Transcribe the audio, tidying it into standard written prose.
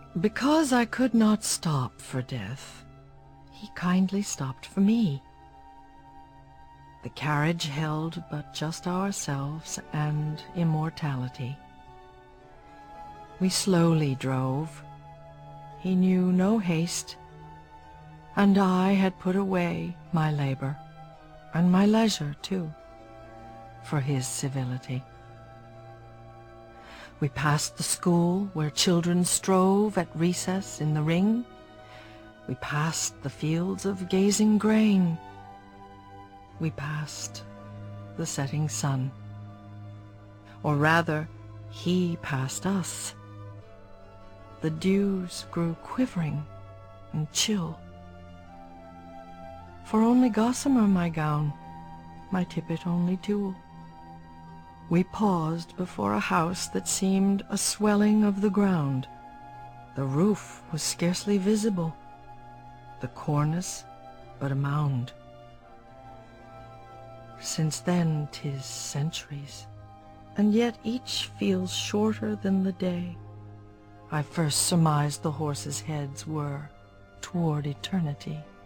Because I could not stop for death, he kindly stopped for me. The carriage held but just ourselves and immortality. We slowly drove. He knew no haste, and I had put away my labor, and my leisure too, for his civility. We passed the school where children strove at recess in the ring. We passed the fields of gazing grain. We passed the setting sun. Or rather, he passed us. The dews grew quivering and chill. For only gossamer my gown, my tippet only tulle. We paused before a house that seemed a swelling of the ground. The roof was scarcely visible, the cornice but a mound. Since then 'tis centuries, and yet each feels shorter than the day I first surmised the horses' heads were toward eternity.